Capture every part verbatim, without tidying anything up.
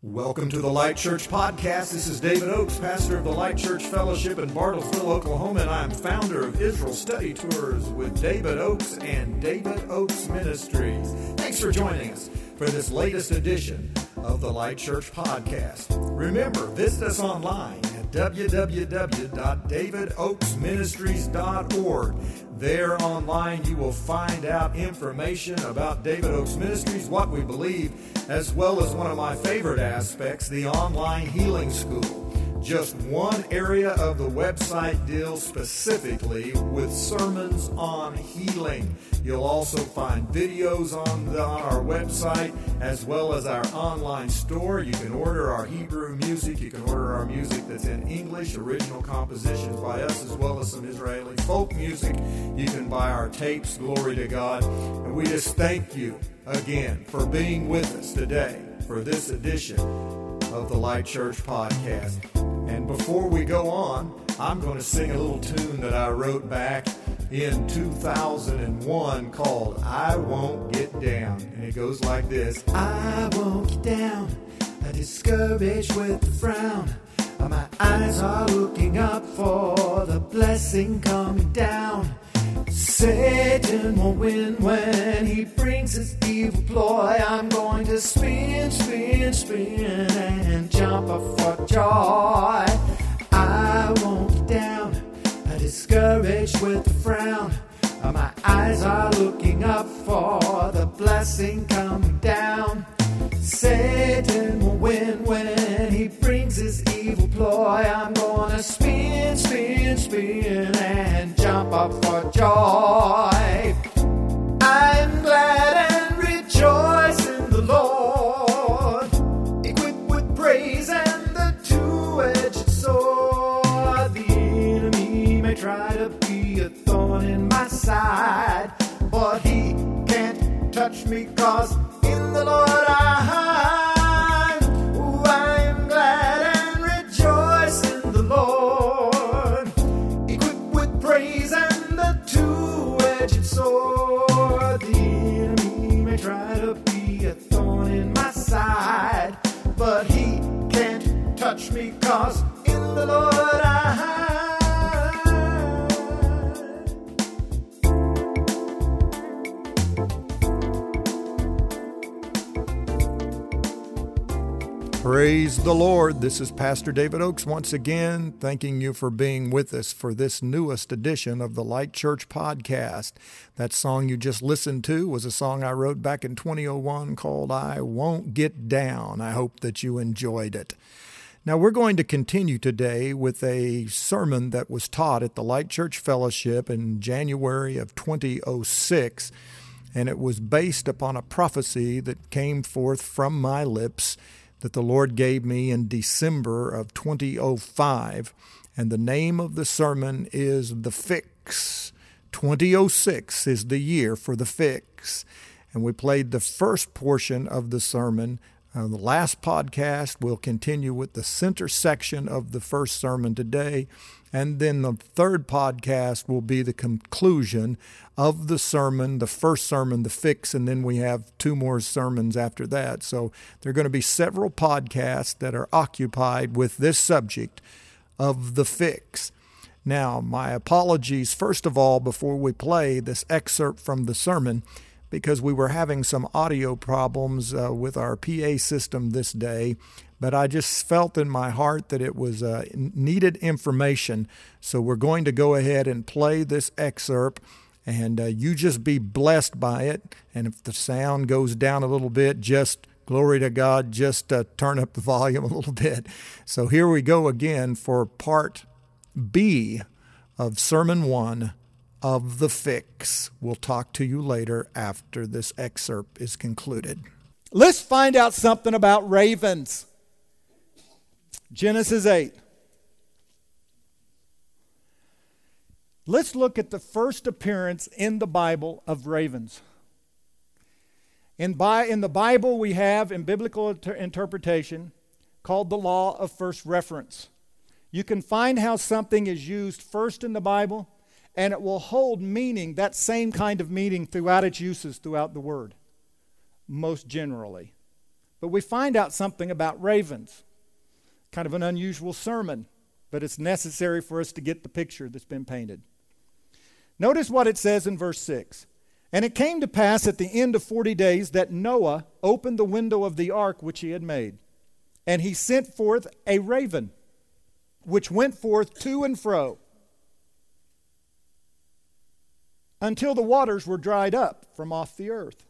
Welcome to the Light Church Podcast. This is David Oakes, pastor of the Light Church Fellowship in Bartlesville, Oklahoma, and I'm founder of Israel Study Tours with David Oakes and David Oakes Ministries. Thanks for joining us for this latest edition of the Light Church Podcast. Remember, visit us online at w w w dot david oakes ministries dot org. There online you will find out information about David Oakes Ministries, what we believe, as well as one of my favorite aspects, the online healing school. Just one area of the website deals specifically with sermons on healing. You'll also find videos on, the, on our website as well as our online store. You can order our Hebrew music. You can order our music that's in English, original compositions by us, as well as some Israeli folk music. You can buy our tapes, glory to God. And we just thank you again for being with us today for this edition of the Light Church Podcast. And before we go on, I'm going to sing a little tune that I wrote back in two thousand one called I Won't Get Down. And it goes like this. I won't get down, I discouraged with a frown. My eyes are looking up for the blessing coming down. Satan won't win when he brings his evil ploy. I'm going to spin, spin, spin and jump up for joy. I won't get down, I discouraged with a frown. My eyes are looking up for the blessing coming down. Satan will win when he brings his evil ploy. I'm gonna spin, spin, spin and jump up for joy. I'm glad and rejoice in the Lord, equipped with praise and the two-edged sword. The enemy may try to be a thorn in my side, but he can't touch me, 'cause in the Lord I hide. Ooh, I am glad and rejoice in the Lord, equipped with praise and the two-edged sword. The enemy may try to be a thorn in my side, but he can't touch me, 'cause in the Lord I hide. Praise the Lord. This is Pastor David Oakes once again, thanking you for being with us for this newest edition of the Light Church Podcast. That song you just listened to was a song I wrote back in twenty oh one called I Won't Get Down. I hope that you enjoyed it. Now we're going to continue today with a sermon that was taught at the Light Church Fellowship in January of twenty oh six, and it was based upon a prophecy that came forth from my lips that the Lord gave me in December of twenty oh five, and the name of the sermon is The Fix. twenty oh six is the year for the fix, and we played the first portion of the sermon. Uh, the last podcast will continue with the center section of the first sermon today, and then the third podcast will be the conclusion of the sermon, the first sermon, the fix, and then we have two more sermons after that. So there are going to be several podcasts that are occupied with this subject of the fix. Now, my apologies, first of all, before we play this excerpt from the sermon, because we were having some audio problems uh, with our P A system this day, but I just felt in my heart that it was uh, needed information. So we're going to go ahead and play this excerpt, and uh, you just be blessed by it. And if the sound goes down a little bit, just glory to God, just uh, turn up the volume a little bit. So here we go again for part B of Sermon one of The Fix. We'll talk to you later after this excerpt is concluded. Let's find out something about ravens. Genesis eight. Let's look at the first appearance in the Bible of ravens. In, by, in the Bible we have, in biblical inter- interpretation, called the law of first reference. You can find how something is used first in the Bible, and it will hold meaning, that same kind of meaning throughout its uses throughout the Word, most generally. But we find out something about ravens. Kind of an unusual sermon, but it's necessary for us to get the picture that's been painted. Notice what it says in verse six. And it came to pass at the end of forty days that Noah opened the window of the ark which he had made. And he sent forth a raven, which went forth to and fro, until the waters were dried up from off the earth.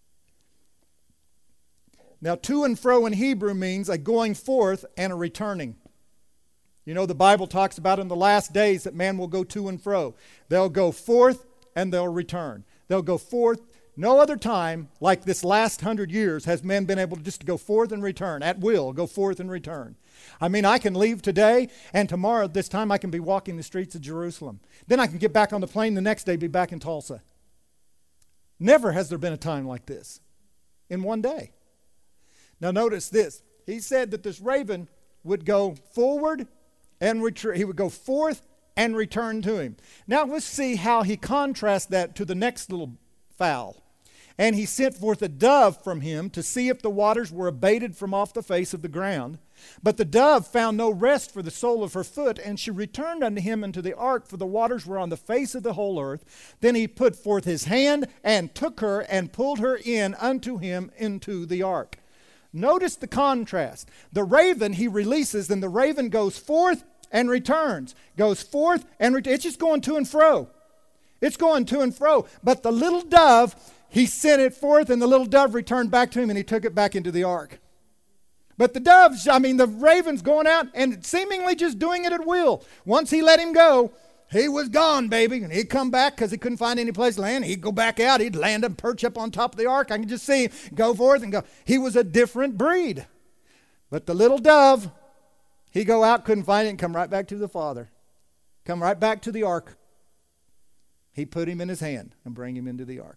Now, to and fro in Hebrew means a going forth and a returning. You know, the Bible talks about in the last days that man will go to and fro. They'll go forth and they'll return. They'll go forth. No other time like this last hundred years has men been able to just go forth and return, at will, go forth and return. I mean, I can leave today, and tomorrow at this time I can be walking the streets of Jerusalem. Then I can get back on the plane the next day, be back in Tulsa. Never has there been a time like this in one day. Now notice this. He said that this raven would go forward and return. He would go forth and return to him. Now let's see how he contrasts that to the next little fowl. And he sent forth a dove from him to see if the waters were abated from off the face of the ground. But the dove found no rest for the sole of her foot, and she returned unto him into the ark, for the waters were on the face of the whole earth. Then he put forth his hand and took her and pulled her in unto him into the ark. Notice the contrast. The raven he releases, and the raven goes forth and returns. Goes forth and returns. It's just going to and fro. It's going to and fro. But the little dove, he sent it forth, and the little dove returned back to him, and he took it back into the ark. But the doves, I mean, the raven's going out and seemingly just doing it at will. Once he let him go, he was gone, baby. And he'd come back because he couldn't find any place to land. He'd go back out. He'd land and perch up on top of the ark. I can just see him go forth and go. He was a different breed. But the little dove, he'd go out, couldn't find it, and come right back to the Father. Come right back to the ark. He put him in his hand and bring him into the ark.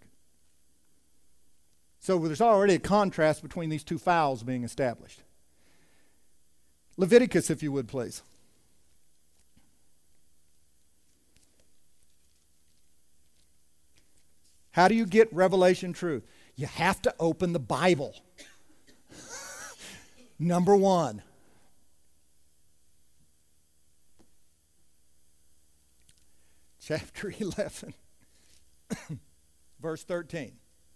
So there's already a contrast between these two fowls being established. Leviticus, if you would, please. How do you get revelation truth? You have to open the Bible. Number one. Chapter eleven, verse thirteen.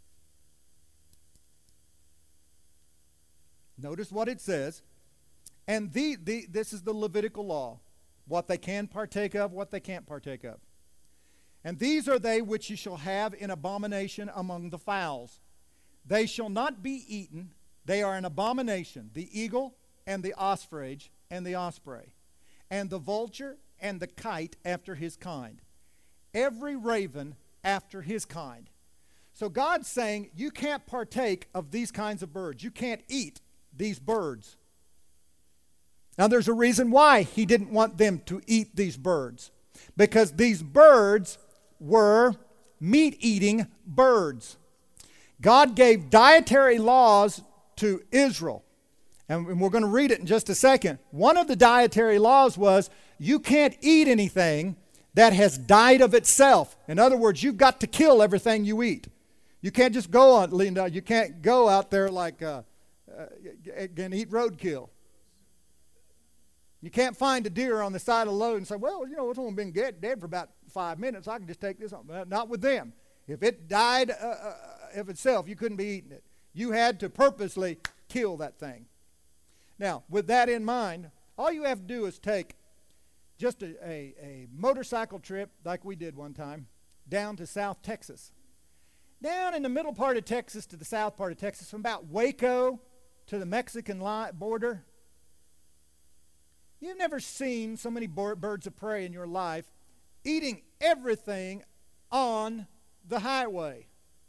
Notice what it says. And the, the, this is the Levitical law, what they can partake of, what they can't partake of. And these are they which ye shall have in abomination among the fowls. They shall not be eaten. They are an abomination, the eagle and the osprey and the osprey, and the vulture and the kite after his kind. Every raven after his kind. So God's saying you can't partake of these kinds of birds. You can't eat these birds. Now there's a reason why he didn't want them to eat these birds. Because these birds were meat-eating birds. God gave dietary laws to Israel. And we're going to read it in just a second. One of the dietary laws was you can't eat anything that has died of itself. In other words, you've got to kill everything you eat. You can't just go on, you can't go out there like uh, uh, and eat roadkill. You can't find a deer on the side of the road and say, well, you know, it's only been dead, dead for about five minutes. I can just take this on. Not with them. If it died uh, uh, of itself, you couldn't be eating it. You had to purposely kill that thing. Now, with that in mind, all you have to do is take just a, a, a motorcycle trip like we did one time down to South Texas. Down in the middle part of Texas to the south part of Texas, from about Waco to the Mexican line, border. You've never seen so many birds of prey in your life eating everything on the highway.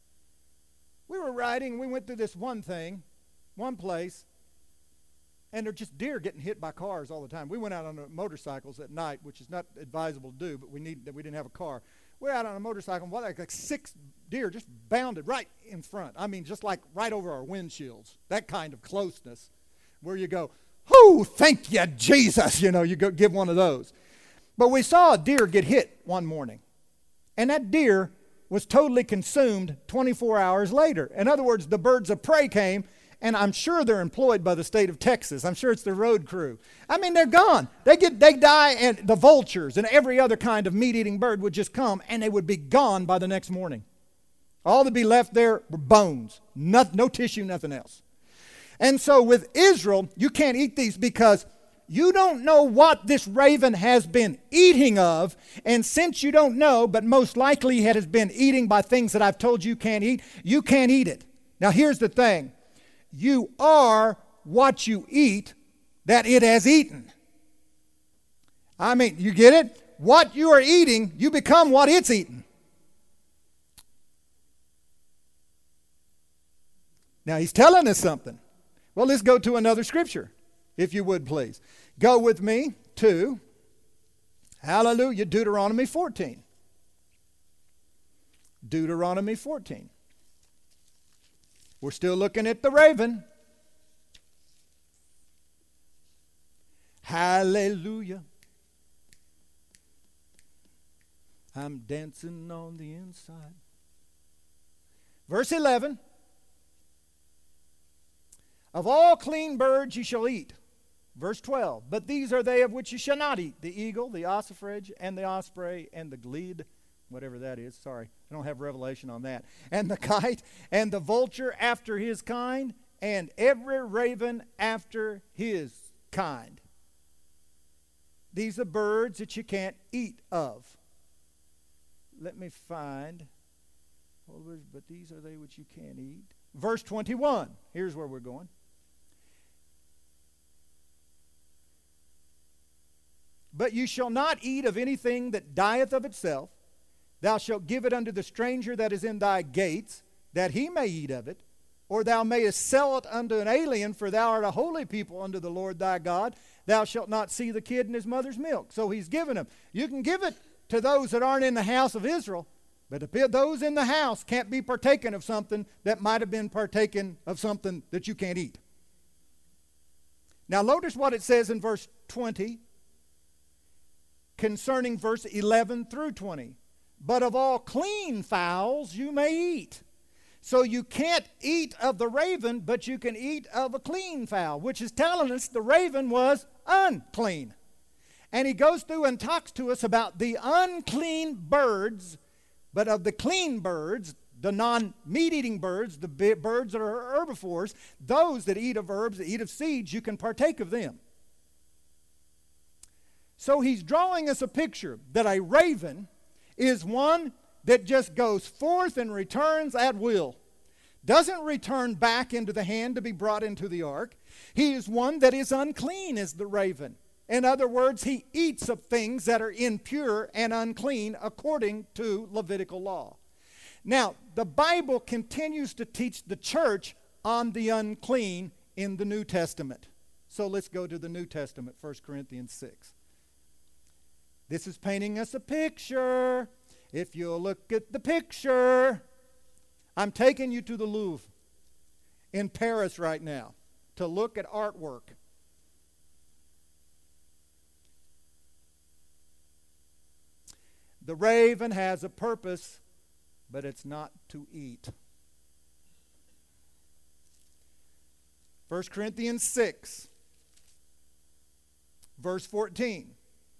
We were riding, we went through this one thing, one place, and they're just deer getting hit by cars all the time. We went out on the motorcycles at night, which is not advisable to do, but we need we didn't have a car. We're out on a motorcycle, and like, like six deer just bounded right in front. I mean, just like right over our windshields. That kind of closeness where you go, "Whoo, thank you, Jesus." You know, you go give one of those. But we saw a deer get hit one morning. And that deer was totally consumed twenty-four hours later. In other words, the birds of prey came And I'm sure they're employed by the state of Texas. I'm sure it's the road crew. I mean, they're gone. They get, they die, and the vultures and every other kind of meat-eating bird would just come, and they would be gone by the next morning. All that be left there were bones, no, no tissue, nothing else. And so with Israel, you can't eat these because you don't know what this raven has been eating of. And since you don't know, but most likely it has been eating by things that I've told you can't eat, you can't eat it. Now here's the thing. You are what you eat that it has eaten. I mean, you get it? What you are eating, you become what it's eaten. Now he's telling us something. Well, let's go to another scripture, if you would please. Go with me to, hallelujah, Deuteronomy fourteen. Deuteronomy fourteen. We're still looking at the raven. Hallelujah. I'm dancing on the inside. Verse eleven. Of all clean birds you shall eat. Verse twelve. But these are they of which you shall not eat. The eagle, the ossifrage, and the osprey, and the glede. Whatever that is, sorry, I don't have revelation on that. And the kite, and the vulture after his kind, and every raven after his kind. These are birds that you can't eat of. Let me find, but these are they which you can't eat. Verse twenty-one, here's where we're going. But you shall not eat of anything that dieth of itself. Thou shalt give it unto the stranger that is in thy gates, that he may eat of it. Or thou mayest sell it unto an alien, for thou art a holy people unto the Lord thy God. Thou shalt not see the kid in his mother's milk. So he's given them. You can give it to those that aren't in the house of Israel, but if those in the house can't be partaken of something that might have been partaken of something that you can't eat. Now notice what it says in verse twenty concerning verse eleven through twenty. But of all clean fowls you may eat. So you can't eat of the raven, but you can eat of a clean fowl, which is telling us the raven was unclean. And he goes through and talks to us about the unclean birds, but of the clean birds, the non-meat-eating birds, the birds that are herbivores, those that eat of herbs, that eat of seeds, you can partake of them. So he's drawing us a picture that a raven is one that just goes forth and returns at will. Doesn't return back into the hand to be brought into the ark. He is one that is unclean as the raven. In other words, he eats of things that are impure and unclean according to Levitical law. Now, the Bible continues to teach the church on the unclean in the New Testament. So let's go to the New Testament, First Corinthians six. This is painting us a picture. If you'll look at the picture, I'm taking you to the Louvre in Paris right now to look at artwork. The raven has a purpose, but it's not to eat. First Corinthians six, verse fourteen.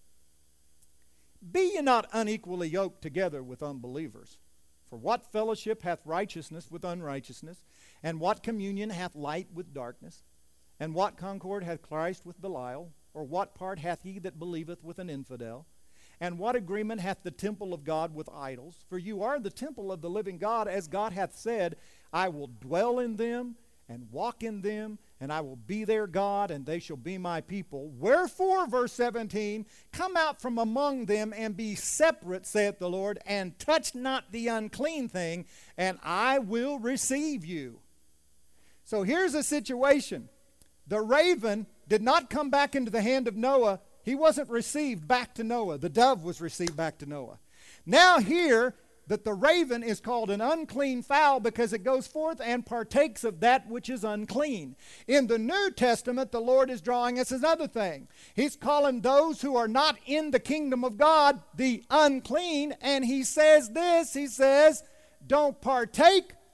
Be ye not unequally yoked together with unbelievers. For what fellowship hath righteousness with unrighteousness? And what communion hath light with darkness? And what concord hath Christ with Belial? Or what part hath he that believeth with an infidel? And what agreement hath the temple of God with idols? For you are the temple of the living God, as God hath said, I will dwell in them and walk in them, and I will be their God, and they shall be my people. Wherefore, verse seventeen, come out from among them and be separate, saith the Lord, and touch not the unclean thing, and I will receive you. So here's a situation. The raven did not come back into the hand of Noah. He wasn't received back to Noah. The dove was received back to Noah. Now here, that the raven is called an unclean fowl because it goes forth and partakes of that which is unclean. In the New Testament, the Lord is drawing us another thing. He's calling those who are not in the kingdom of God the unclean, and he says this, he says, don't partake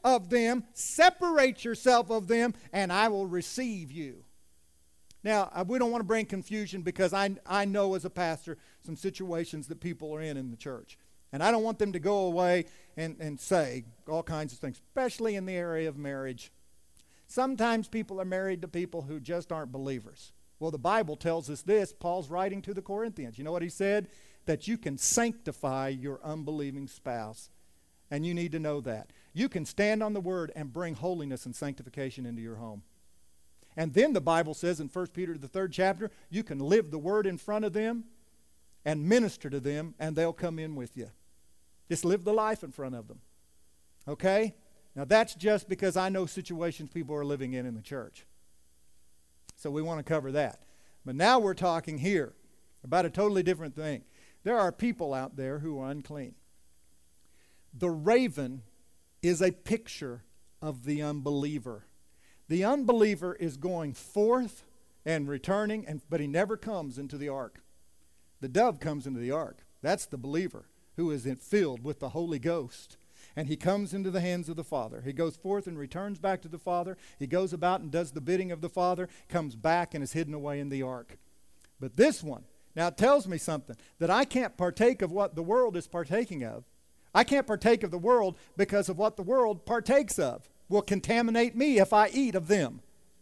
of them, separate yourself of them, and I will receive you. Now, we don't want to bring confusion because I, I know as a pastor some situations that people are in in the church. And I don't want them to go away and, and say all kinds of things, especially in the area of marriage. Sometimes people are married to people who just aren't believers. Well, the Bible tells us this. Paul's writing to the Corinthians. You know what he said? That you can sanctify your unbelieving spouse. And you need to know that. You can stand on the Word and bring holiness and sanctification into your home. And then the Bible says in First Peter, the third chapter, you can live the Word in front of them and minister to them, and they'll come in with you. Just live the life in front of them. Okay? Now that's just because I know situations people are living in in the church. So we want to cover that. But now we're talking here about a totally different thing. There are people out there who are unclean. The raven is a picture of the unbeliever. The unbeliever is going forth and returning, and but he never comes into the ark. The dove comes into the ark. That's the believer who is filled with the Holy Ghost. And he comes into the hands of the Father. He goes forth and returns back to the Father. He goes about and does the bidding of the Father, comes back and is hidden away in the ark. But this one, now it tells me something, that I can't partake of what the world is partaking of. I can't partake of the world because of what the world partakes of will contaminate me if I eat of them.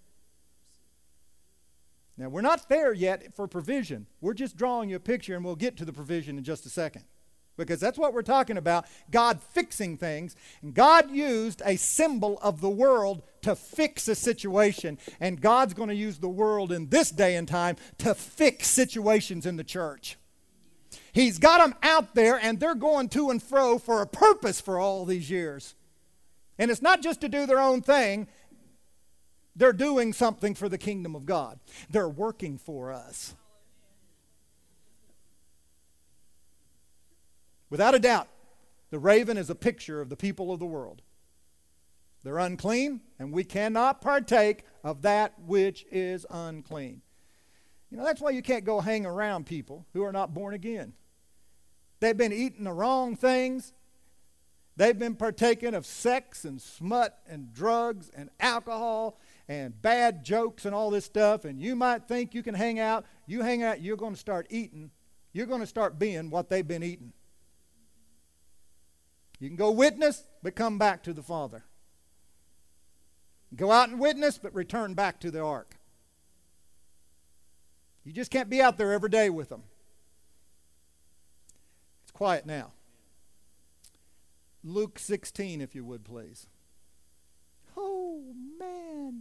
Now, we're not there yet for provision. We're just drawing you a picture, and we'll get to the provision in just a second. Because that's what we're talking about, God fixing things. And God used a symbol of the world to fix a situation. And God's going to use the world in this day and time to fix situations in the church. He's got them out there, and they're going to and fro for a purpose for all these years. And it's not just to do their own thing. They're doing something for the kingdom of God. They're working for us. Without a doubt, the raven is a picture of the people of the world. They're unclean, and we cannot partake of that which is unclean. You know, that's why you can't go hang around people who are not born again. They've been eating the wrong things. They've been partaking of sex and smut and drugs and alcohol and bad jokes and all this stuff. And you might think you can hang out. You hang out, you're going to start eating. You're going to start being what they've been eating. You can go witness, but come back to the Father. Go out and witness, but return back to the ark. You just can't be out there every day with them. It's quiet now. Luke sixteen, if you would, please. Oh, man.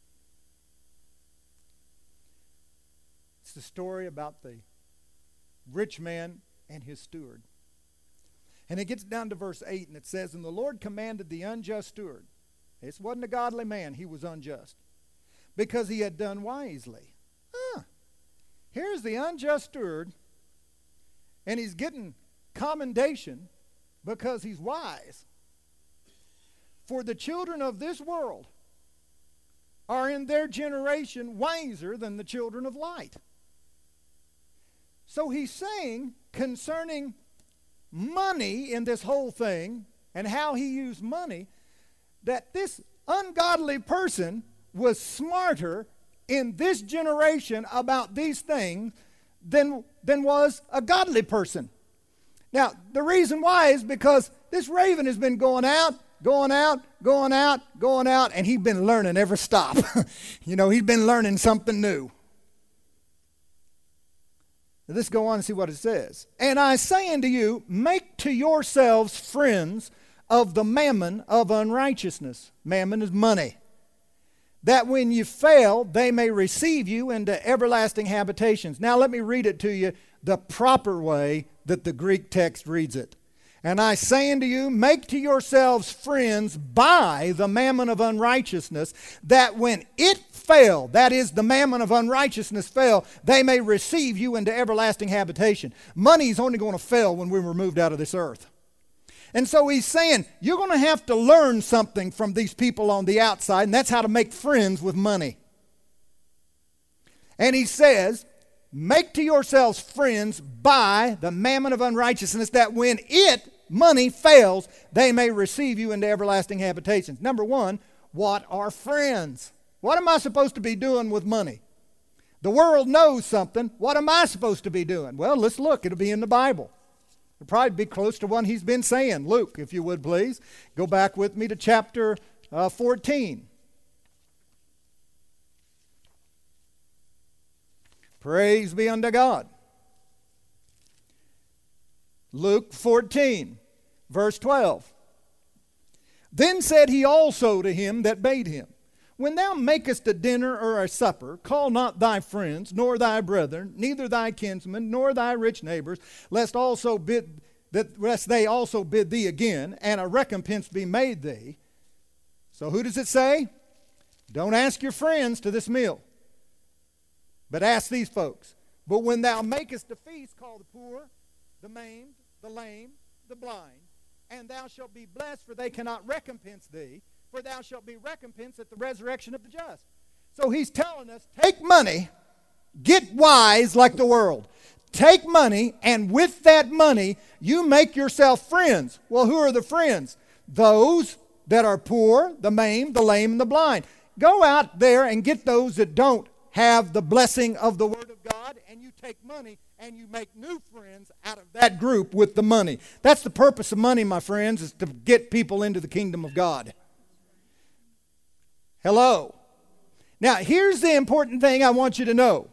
It's the story about the rich man and his steward. And it gets down to verse eight, and it says, "And the Lord commanded the unjust steward," this wasn't a godly man, he was unjust, "because he had done wisely." Huh. Here's the unjust steward, and he's getting commendation because he's wise. "For the children of this world are in their generation wiser than the children of light." So he's saying concerning money in this whole thing and how he used money, that this ungodly person was smarter in this generation about these things than, than was a godly person. Now, the reason why is because this raven has been going out, going out, going out, going out, and he's been learning every stop. You know, he's been learning something new. Now, let's go on and see what it says. "And I say unto you, make to yourselves friends of the mammon of unrighteousness." Mammon is money. "That when you fail, they may receive you into everlasting habitations." Now let me read it to you the proper way that the Greek text reads it. "And I say unto you, make to yourselves friends by the mammon of unrighteousness, that when it fail," that is, the mammon of unrighteousness fail, "they may receive you into everlasting habitation." Money is only going to fail when we're removed out of this earth. And so he's saying, you're going to have to learn something from these people on the outside, and that's how to make friends with money. And he says, make to yourselves friends by the mammon of unrighteousness, that when it, money fails, they may receive you into everlasting habitations. Number one, what are friends? What am I supposed to be doing with money? The world knows something. What am I supposed to be doing? Well, let's look. It'll be in the Bible. It'll probably be close to what he's been saying. Luke, if you would please, go back with me to chapter uh, fourteen. Praise be unto God. Luke fourteen, verse twelve. Then said he also to him that bade him, When thou makest a dinner or a supper, call not thy friends, nor thy brethren, neither thy kinsmen, nor thy rich neighbors, lest also bid that lest they also bid thee again, and a recompense be made thee. So who does it say? Don't ask your friends to this meal, but ask these folks. But when thou makest a feast, call the poor, the maimed, the lame, the blind, and thou shalt be blessed, for they cannot recompense thee, for thou shalt be recompensed at the resurrection of the just. So he's telling us, take money, get wise like the world. Take money, and with that money, you make yourself friends. Well, who are the friends? Those that are poor, the maimed, the lame, and the blind. Go out there and get those that don't have the blessing of the Word of God, and you take money and you make new friends out of that group with the money. That's the purpose of money, my friends, is to get people into the kingdom of God. Hello. Now, here's the important thing I want you to know.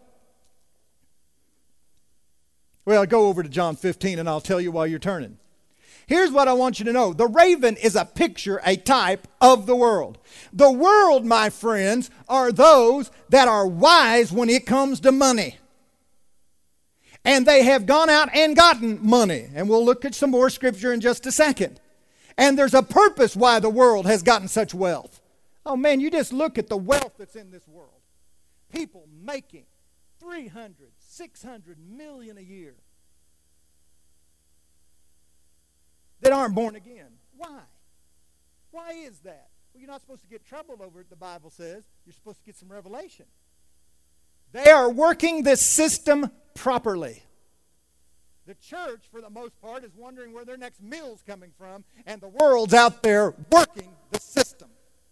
Well, go over to John fifteen and I'll tell you while you're turning. Here's what I want you to know. The raven is a picture, a type of the world. The world, my friends, are those that are wise when it comes to money. And they have gone out and gotten money. And we'll look at some more scripture in just a second. And there's a purpose why the world has gotten such wealth. Oh man, you just look at the wealth that's in this world. People making three hundred, six hundred million a year that aren't born again. Why? Why is that? Well, you're not supposed to get troubled over it, the Bible says. You're supposed to get some revelation. They are working this system properly. The church, for the most part, is wondering where their next meal's coming from, and the world's out there working the system.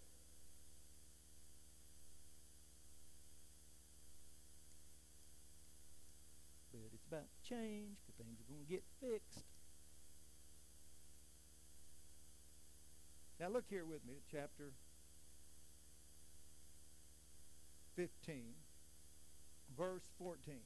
But it's about to change, but things are going to get fixed. Now look here with me at chapter fifteen, verse fourteen.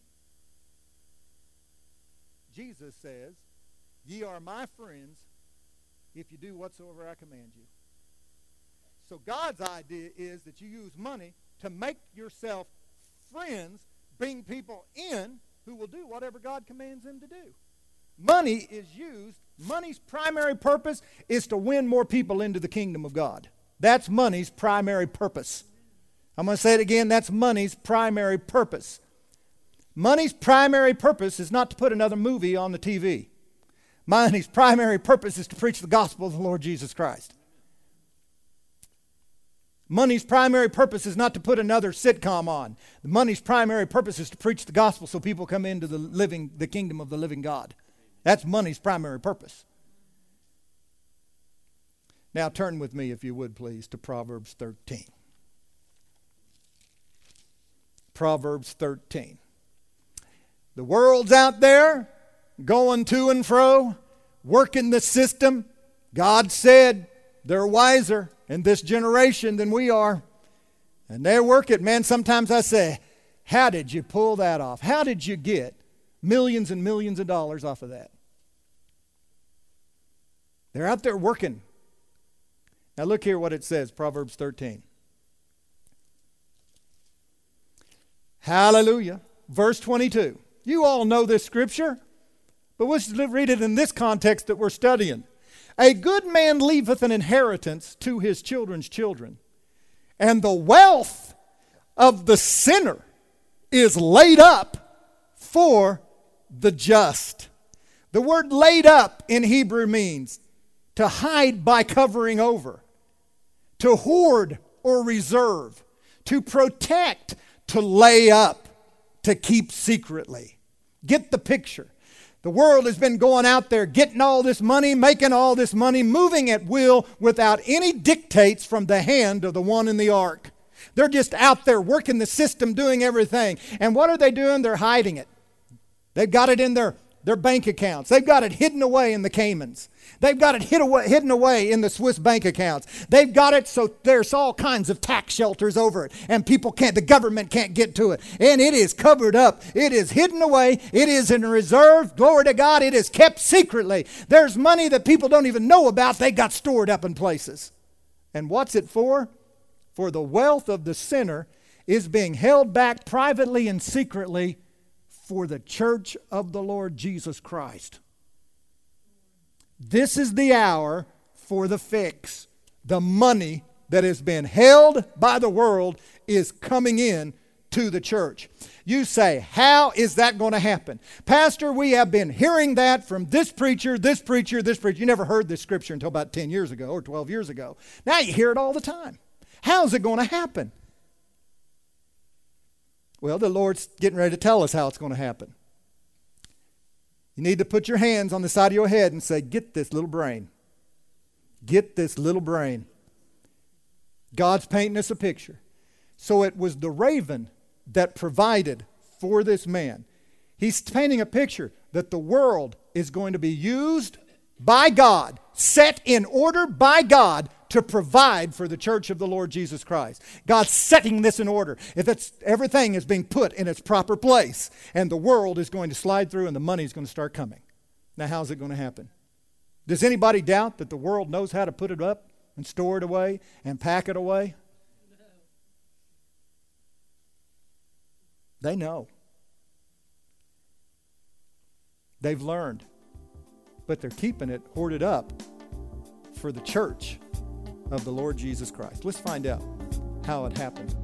Jesus says, Ye are my friends if you do whatsoever I command you. So God's idea is that you use money to make yourself friends, bring people in who will do whatever God commands them to do. Money is used, money's primary purpose is to win more people into the kingdom of God. That's money's primary purpose. I'm going to say it again, that's money's primary purpose. Money's primary purpose is not to put another movie on the T V. Money's primary purpose is to preach the gospel of the Lord Jesus Christ. Money's primary purpose is not to put another sitcom on. The money's primary purpose is to preach the gospel so people come into the living, the kingdom of the living God. That's money's primary purpose. Now turn with me, if you would please, to Proverbs thirteen. Proverbs thirteen. The world's out there going to and fro, working the system. God said they're wiser in this generation than we are. And they work it. Man, sometimes I say, how did you pull that off? How did you get millions and millions of dollars off of that? They're out there working. Now look here what it says, Proverbs thirteen. Hallelujah. Verse twenty-two. You all know this scripture, but let's read it in this context that we're studying. A good man leaveth an inheritance to his children's children, and the wealth of the sinner is laid up for the just. The word laid up in Hebrew means to hide by covering over, to hoard or reserve, to protect, to lay up, to keep secretly. Get the picture. The world has been going out there getting all this money, making all this money, moving at will without any dictates from the hand of the one in the ark. They're just out there working the system, doing everything. And what are they doing? They're hiding it. They've got it in their, their bank accounts. They've got it hidden away in the Caymans. They've got it hid away, hidden away in the Swiss bank accounts. They've got it so there's all kinds of tax shelters over it. And people can't, the government can't get to it. And it is covered up. It is hidden away. It is in reserve. Glory to God. It is kept secretly. There's money that people don't even know about. They got stored up in places. And what's it for? For the wealth of the sinner is being held back privately and secretly for the church of the Lord Jesus Christ. This is the hour for the fix. The money that has been held by the world is coming in to the church. You say, how is that going to happen? Pastor, we have been hearing that from this preacher, this preacher, this preacher. You never heard this scripture until about ten years ago or twelve years ago. Now you hear it all the time. How's it going to happen? Well, the Lord's getting ready to tell us how it's going to happen. You need to put your hands on the side of your head and say, get this little brain. Get this little brain. God's painting us a picture. So it was the raven that provided for this man. He's painting a picture that the world is going to be used by God, set in order by God to provide for the church of the Lord Jesus Christ. God's setting this in order. If it's, everything is being put in its proper place, and the world is going to slide through and the money is going to start coming. Now, how's it going to happen? Does anybody doubt that the world knows how to put it up and store it away and pack it away? No. They know. They've learned. But they're keeping it hoarded up for the church of the Lord Jesus Christ. Let's find out how it happened.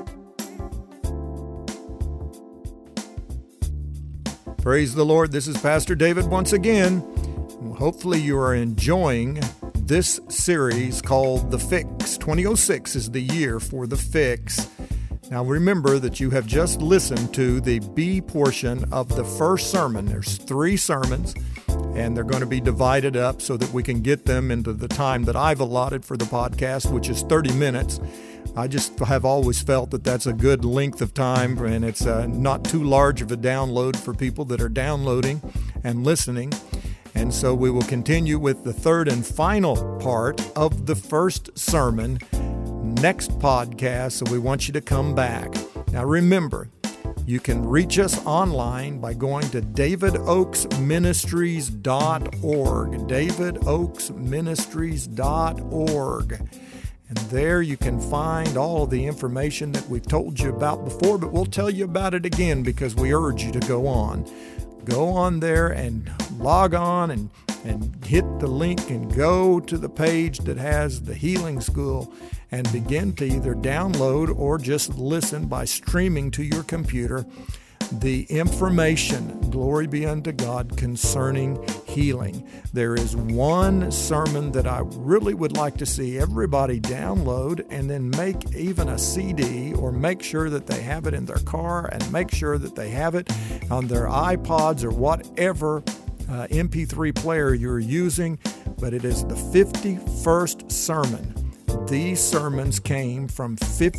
Praise the Lord. This is Pastor David once again. Hopefully you are enjoying this series called The Fix. twenty oh six is the year for The Fix. Now remember that you have just listened to the B portion of the first sermon. There's three sermons, and they're going to be divided up so that we can get them into the time that I've allotted for the podcast, which is thirty minutes. I just have always felt that that's a good length of time, and it's uh, not too large of a download for people that are downloading and listening. And so we will continue with the third and final part of the first sermon next podcast, so we want you to come back. Now remember, you can reach us online by going to david oaks ministries dot org, david oaks ministries dot org. And there you can find all the information that we've told you about before, but we'll tell you about it again because we urge you to go on. Go on there and log on and, and hit the link and go to the page that has the Healing School and begin to either download or just listen by streaming to your computer the information, glory be unto God, concerning healing. There is one sermon that I really would like to see everybody download and then make even a C D, or make sure that they have it in their car and make sure that they have it on their iPods or whatever uh, M P three player you're using. But it is the fifty-first sermon. These sermons came from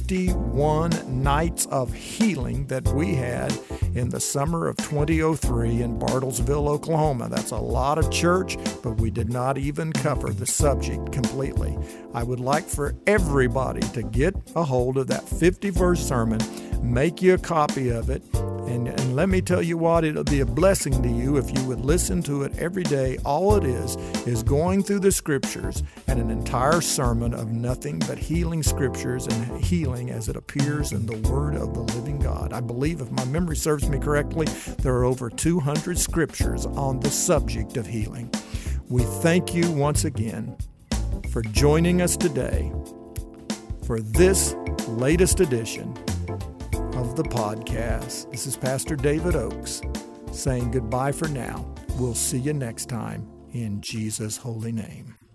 fifty-one nights of healing that we had in the summer of twenty oh three in Bartlesville, Oklahoma. That's a lot of church, but we did not even cover the subject completely. I would like for everybody to get a hold of that fifty-verse sermon, make you a copy of it, and, and let me tell you what, it'll be a blessing to you if you would listen to it every day. All it is is going through the scriptures and an entire sermon of nothing but healing scriptures and healing as it appears in the Word of the living God. I believe, if my memory serves me correctly, there are over two hundred scriptures on the subject of healing. We thank you once again for joining us today for this latest edition of the podcast. This is Pastor David Oaks saying goodbye for now. We'll see you next time in Jesus' holy name.